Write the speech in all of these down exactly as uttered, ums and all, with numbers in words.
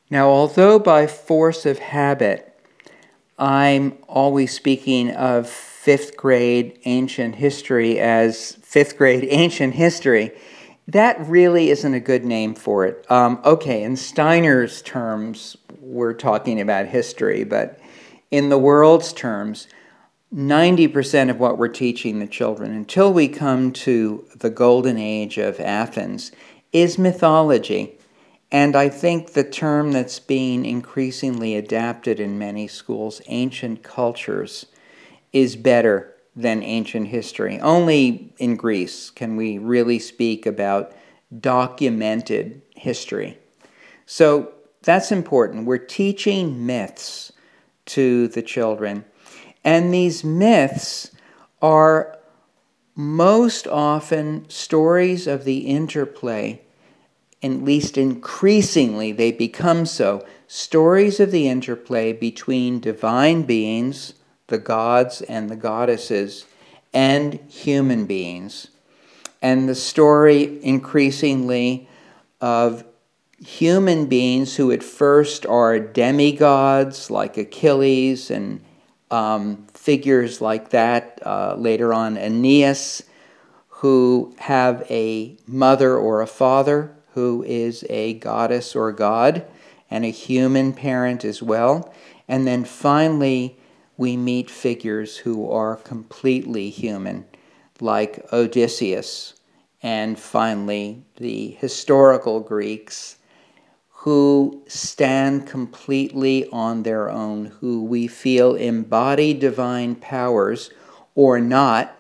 Now, although by force of habit, I'm always speaking of fifth grade ancient history as fifth grade ancient history, that really isn't a good name for it. Um, okay, in Steiner's terms, we're talking about history, but in the world's terms, ninety percent of what we're teaching the children until we come to the golden age of Athens is mythology. And I think the term that's being increasingly adapted in many schools, ancient cultures, is better than ancient history. Only in Greece can we really speak about documented history. So that's important. We're teaching myths to the children. And these myths are most often stories of the interplay, at least increasingly they become so, stories of the interplay between divine beings, the gods and the goddesses, and human beings. And the story increasingly of human beings who at first are demigods like Achilles and um, figures like that, uh, later on Aeneas, who have a mother or a father who is a goddess or god, and a human parent as well. And then finally, we meet figures who are completely human, like Odysseus, and finally the historical Greeks, who stand completely on their own, who we feel embody divine powers or not,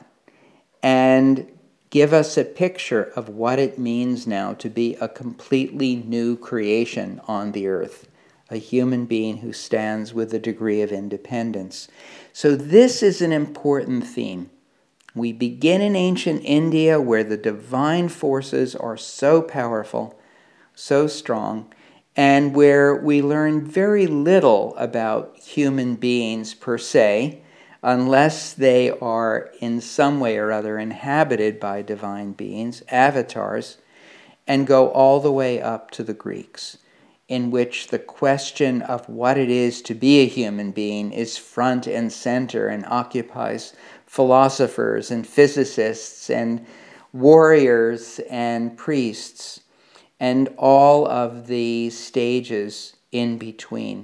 and give us a picture of what it means now to be a completely new creation on the earth, a human being who stands with a degree of independence. So this is an important theme. We begin in ancient India, where the divine forces are so powerful, so strong, and where we learn very little about human beings per se, unless they are in some way or other inhabited by divine beings, avatars, and go all the way up to the Greeks, in which the question of what it is to be a human being is front and center and occupies philosophers and physicists and warriors and priests and all of the stages in between.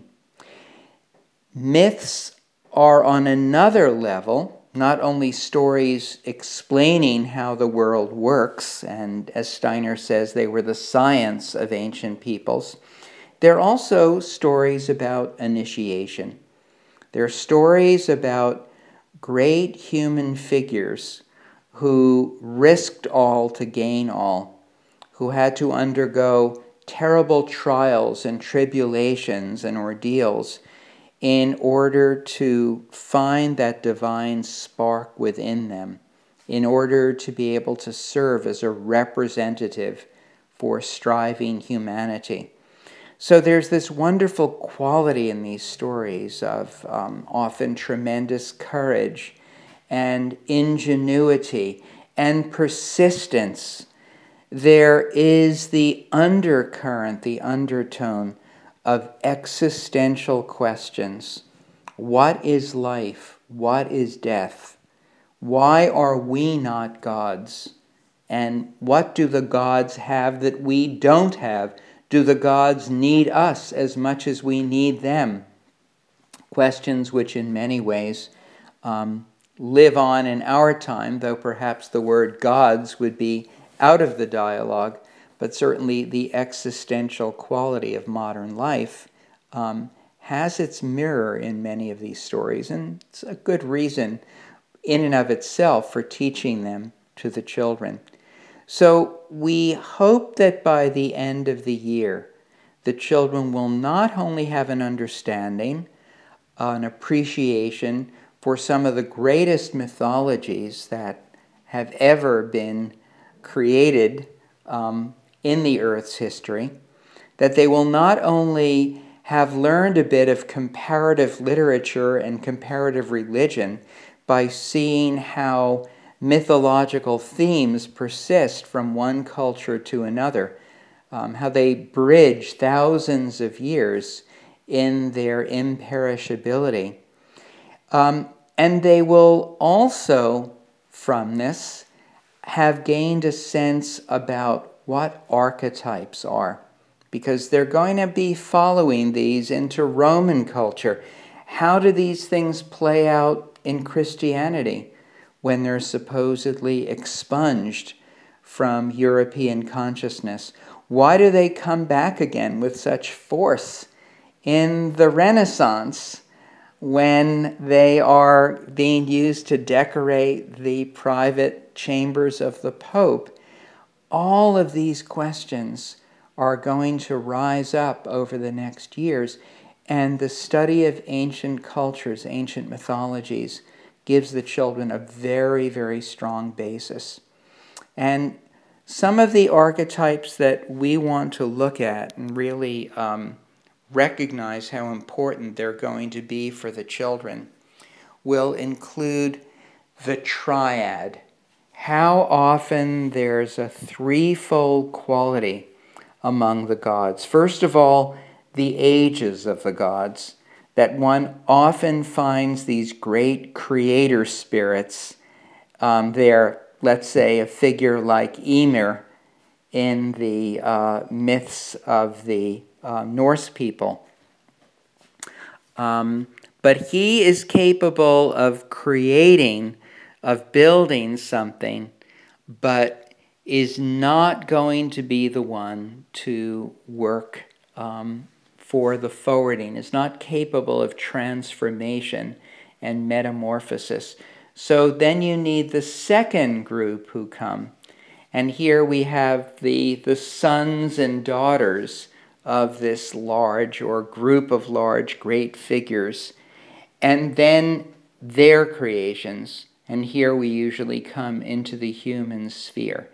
Myths are on another level, not only stories explaining how the world works, and as Steiner says, they were the science of ancient peoples. They're also stories about initiation. They're stories about great human figures who risked all to gain all, who had to undergo terrible trials and tribulations and ordeals in order to find that divine spark within them, in order to be able to serve as a representative for striving humanity. So there's this wonderful quality in these stories of um, often tremendous courage and ingenuity and persistence. There is the undercurrent, the undertone of existential questions. What is life? What is death? Why are we not gods? And what do the gods have that we don't have? Do the gods need us as much as we need them? Questions which in many ways um, live on in our time, though perhaps the word gods would be out of the dialogue, but certainly the existential quality of modern life um, has its mirror in many of these stories, and it's a good reason in and of itself for teaching them to the children. So we hope that by the end of the year, the children will not only have an understanding, an appreciation for some of the greatest mythologies that have ever been created um, in the Earth's history, that they will not only have learned a bit of comparative literature and comparative religion by seeing how mythological themes persist from one culture to another. um, how they bridge thousands of years in their imperishability. Um, and they will also, from this, have gained a sense about what archetypes are, because they're going to be following these into Roman culture. How do these things play out in Christianity when they're supposedly expunged from European consciousness? Why do they come back again with such force in the Renaissance when they are being used to decorate the private chambers of the Pope? All of these questions are going to rise up over the next years, and the study of ancient cultures, ancient mythologies, gives the children a very, very strong basis. And some of the archetypes that we want to look at and really um, recognize how important they're going to be for the children will include the triad. How often there's a threefold quality among the gods. First of all, the ages of the gods, that one often finds these great creator spirits. Um, they're, let's say, a figure like Ymir in the uh, myths of the uh, Norse people. Um, but he is capable of creating, of building something, but is not going to be the one to work um, for the forwarding, is not capable of transformation and metamorphosis. So then you need the second group who come. And here we have the, the sons and daughters of this large or group of large great figures, and then their creations. And here we usually come into the human sphere.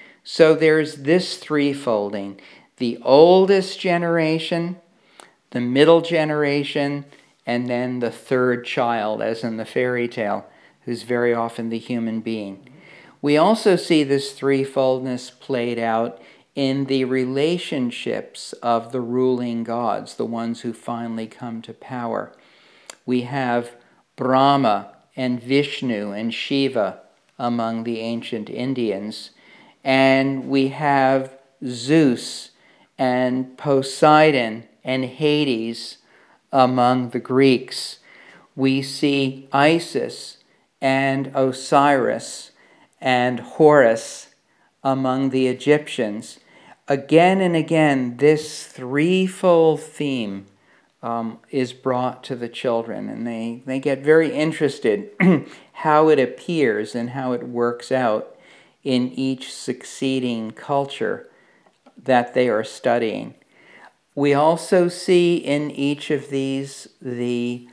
So there's this threefolding: the oldest generation, the middle generation, and then the third child, as in the fairy tale, who's very often the human being. We also see this threefoldness played out in the relationships of the ruling gods, the ones who finally come to power. We have Brahma and Vishnu and Shiva among the ancient Indians, and we have Zeus and Poseidon and Hades among the Greeks. We see Isis and Osiris and Horus among the Egyptians. Again and again, this threefold theme um, is brought to the children, and they, they get very interested how it appears and how it works out in each succeeding culture that they are studying. We also see in each of these the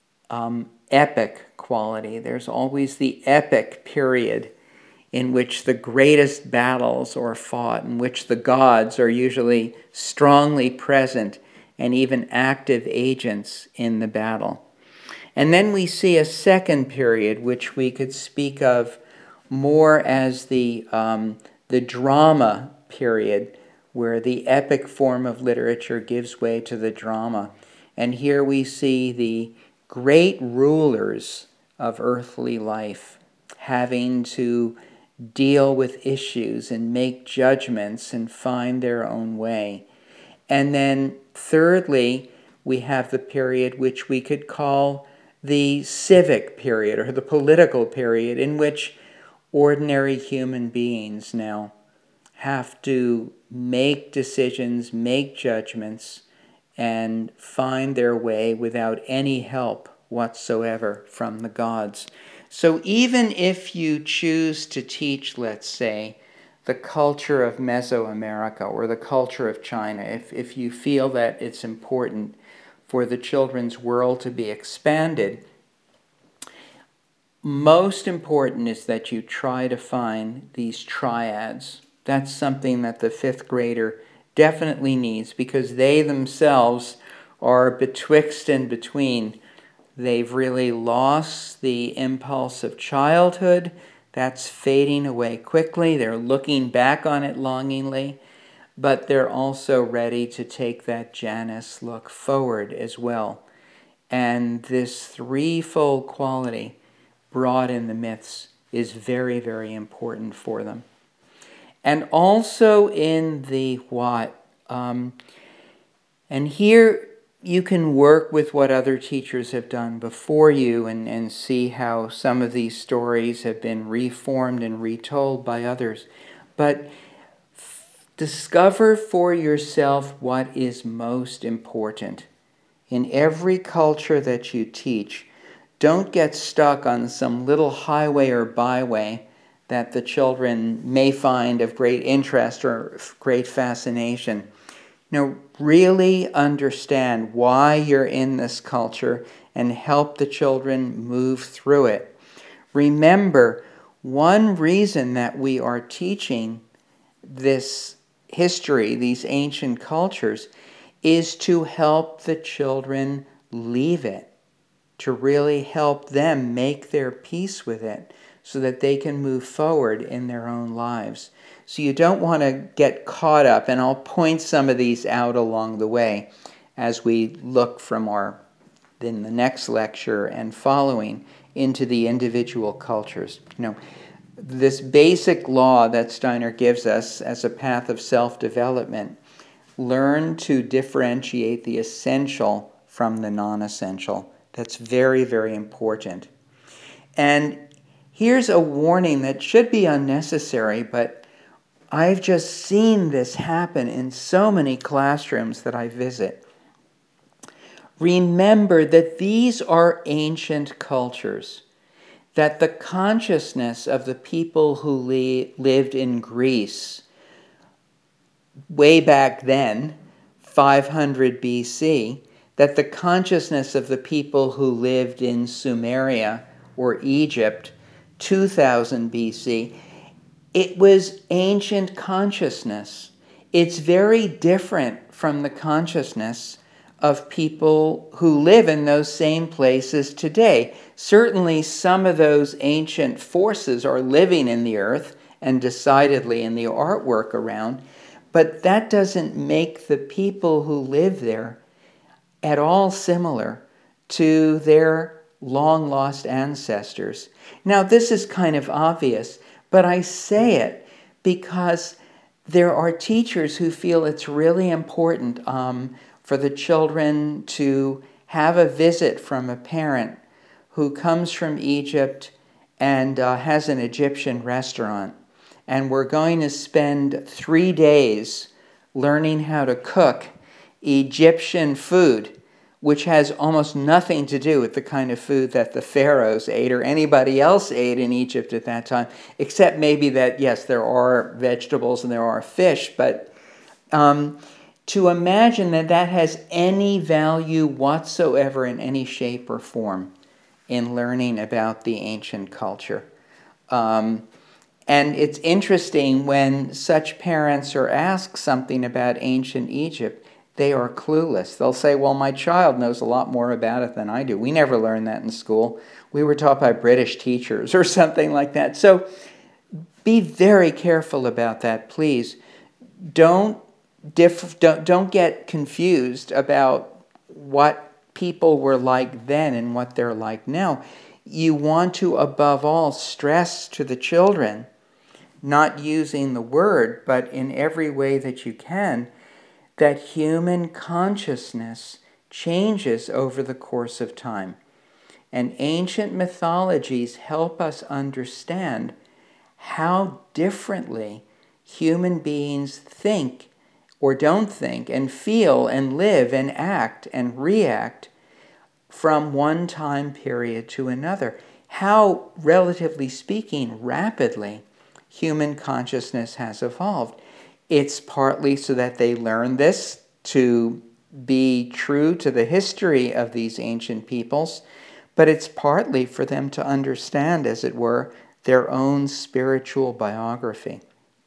um, epic quality. There's always the epic period in which the greatest battles are fought, in which the gods are usually strongly present and even active agents in the battle. And then we see a second period, which we could speak of more as the, um, the drama period, where the epic form of literature gives way to the drama. And here we see the great rulers of earthly life having to deal with issues and make judgments and find their own way. And then thirdly, we have the period which we could call the civic period or the political period, in which ordinary human beings now have to make decisions, make judgments, and find their way without any help whatsoever from the gods. So even if you choose to teach, let's say, the culture of Mesoamerica or the culture of China, if, if you feel that it's important for the children's world to be expanded, most important is that you try to find these triads. That's something that the fifth grader definitely needs, because they themselves are betwixt and between. They've really lost the impulse of childhood. That's fading away quickly. They're looking back on it longingly. but they're also ready to take that Janus look forward as well. And this threefold quality brought in the myths is very, very important for them. And also in the what. Um, and here you can work with what other teachers have done before you and, and see how some of these stories have been reformed and retold by others. But discover for yourself what is most important. In every culture that you teach, don't get stuck on some little highway or byway that the children may find of great interest or great fascination. Now, really understand why you're in this culture and help the children move through it. Remember, one reason that we are teaching this history, these ancient cultures, is to help the children leave it, to really help them make their peace with it so that they can move forward in their own lives. So you don't want to get caught up, and I'll point some of these out along the way as we look from our, in the next lecture and following, into the individual cultures. You know, this basic law that Steiner gives us as a path of self-development, learn to differentiate the essential from the non-essential. That's very, very important. And here's a warning that should be unnecessary, but I've just seen this happen in so many classrooms that I visit. Remember that these are ancient cultures, that the consciousness of the people who li- lived in Greece way back then, five hundred B C, that the consciousness of the people who lived in Sumeria or Egypt, two thousand B C, it was ancient consciousness. It's very different from the consciousness of people who live in those same places today. Certainly some of those ancient forces are living in the earth and decidedly in the artwork around, but that doesn't make the people who live there at all similar to their long-lost ancestors. Now, this is kind of obvious, but I say it because there are teachers who feel it's really important um, for the children to have a visit from a parent who comes from Egypt and uh, has an Egyptian restaurant. And we're going to spend three days learning how to cook Egyptian food, which has almost nothing to do with the kind of food that the pharaohs ate or anybody else ate in Egypt at that time, except maybe that, yes, there are vegetables and there are fish, but um, to imagine that that has any value whatsoever in any shape or form in learning about the ancient culture. Um, and it's interesting when such parents are asked something about ancient Egypt, they are clueless. They'll say, well, my child knows a lot more about it than I do. We never learned that in school. We were taught by British teachers or something like that. So be very careful about that, please. Don't, diff- don't, don't get confused about what people were like then and what they're like now. You want to, above all, stress to the children, not using the word, but in every way that you can, that human consciousness changes over the course of time. And ancient mythologies help us understand how differently human beings think or don't think and feel and live and act and react from one time period to another. How, relatively speaking, rapidly human consciousness has evolved. It's partly so that they learn this to be true to the history of these ancient peoples, but it's partly for them to understand, as it were, their own spiritual biography.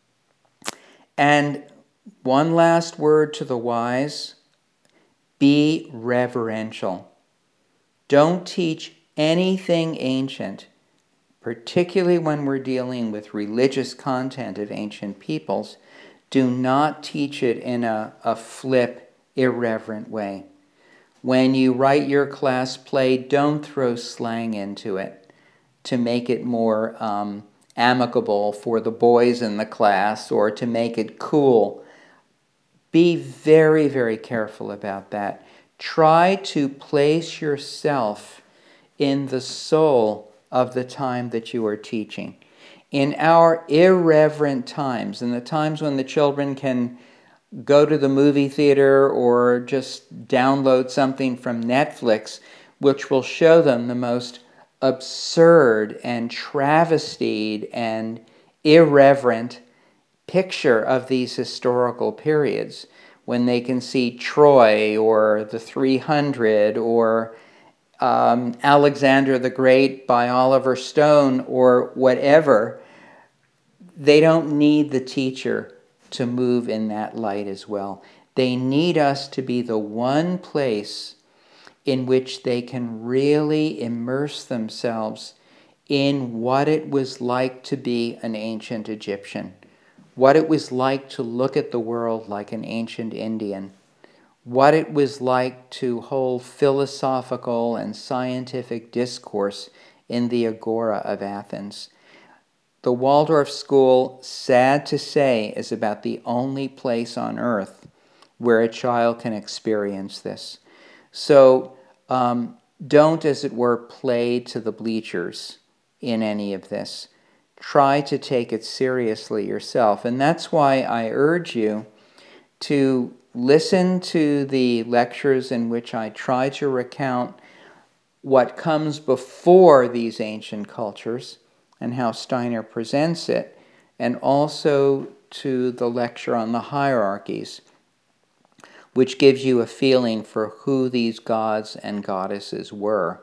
And one last word to the wise: be reverential. Don't teach anything ancient, particularly when we're dealing with religious content of ancient peoples. Do not teach it in a, a flip, irreverent way. When you write your class play, don't throw slang into it to make it more um, amicable for the boys in the class or to make it cool. Be very, very careful about that. Try to place yourself in the soul of the time that you are teaching. In our irreverent times, in the times when the children can go to the movie theater or just download something from Netflix, which will show them the most absurd and travestied and irreverent picture of these historical periods, when they can see Troy or the three hundred or um, Alexander the Great by Oliver Stone or whatever, they don't need the teacher to move in that light as well. They need us to be the one place in which they can really immerse themselves in what it was like to be an ancient Egyptian, what it was like to look at the world like an ancient Indian, what it was like to hold philosophical and scientific discourse in the Agora of Athens. The Waldorf School, sad to say, is about the only place on earth where a child can experience this. So um, don't, as it were, play to the bleachers in any of this. Try to take it seriously yourself. And that's why I urge you to listen to the lectures in which I try to recount what comes before these ancient cultures and how Steiner presents it, and also to the lecture on the hierarchies, which gives you a feeling for who these gods and goddesses were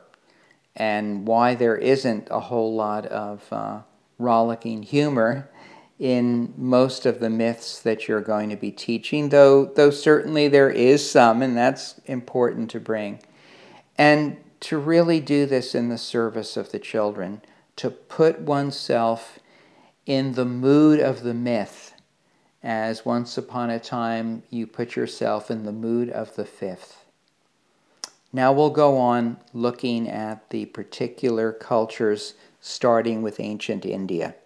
and why there isn't a whole lot of uh, rollicking humor in most of the myths that you're going to be teaching, though, though certainly there is some, and that's important to bring. And to really do this in the service of the children, to put oneself in the mood of the myth, as once upon a time you put yourself in the mood of the fifth. Now we'll go on looking at the particular cultures, starting with ancient India.